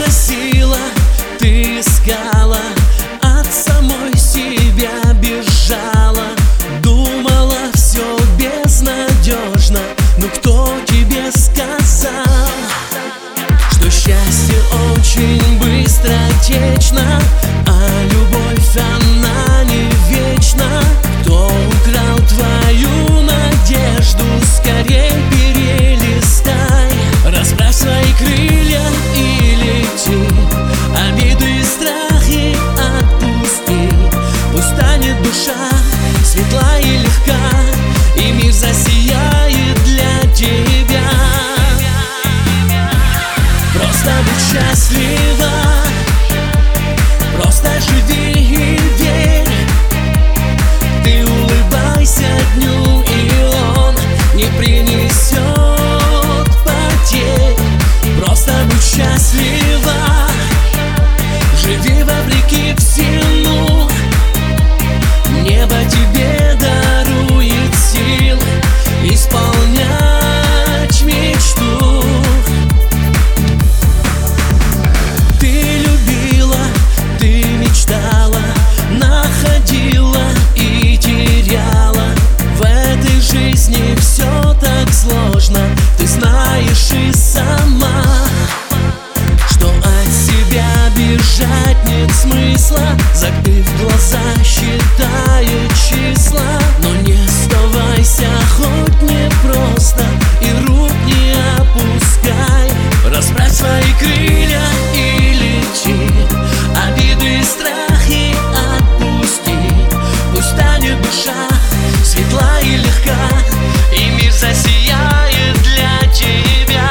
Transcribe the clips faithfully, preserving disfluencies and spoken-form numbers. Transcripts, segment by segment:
просила, ты искала, от самой себя бежала. Думала, все безнадежно, но кто тебе сказал, что счастье очень быстротечно, а любовь она не вечна? Кто украл твою надежду, скорей перелистай. Расправь свои крылья и лети, обиды и страхи отпусти. Пусть станет душа светла и легка, и мир засияет для тебя. Просто будь счастлива, просто живи и верь. Ты улыбайся дню, и он не принесет потерь. Просто будь счастлива, живи вопреки всему. Небо тебе дарует сил исполнять мечту. Ты любила, ты мечтала, находила и теряла. В этой жизни все так сложно, ты знаешь и сама, что от себя бежать нет смысла. Закрыв глаза, считая числа, но не сдавайся, хоть не просто, и рук не опускай. Расправь свои крылья и лети, обиды и страхи отпусти. Пусть станет душа светла и легка, и мир засияет для тебя.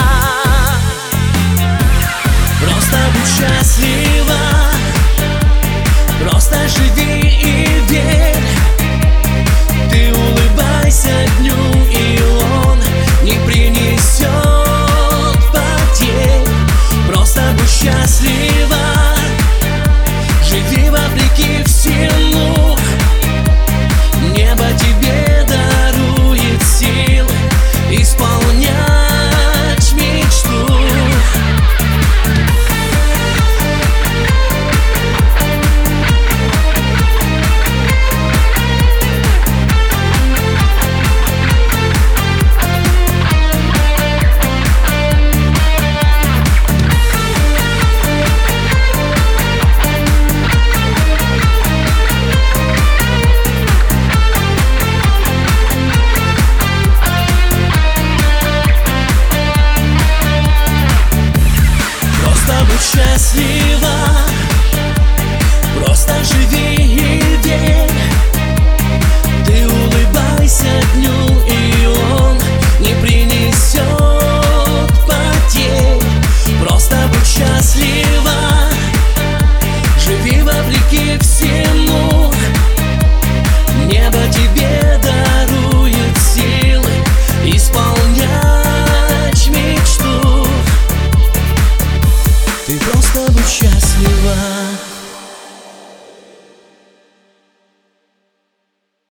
Просто будь счастлива, просто живи и верь. Ты улыбайся дню, и он не принесет потерь. Просто будь счастлива, живи вопреки всему. Небо тебе дарует сил исполнять мечту. Счастлива, просто живи и верь. Ты улыбайся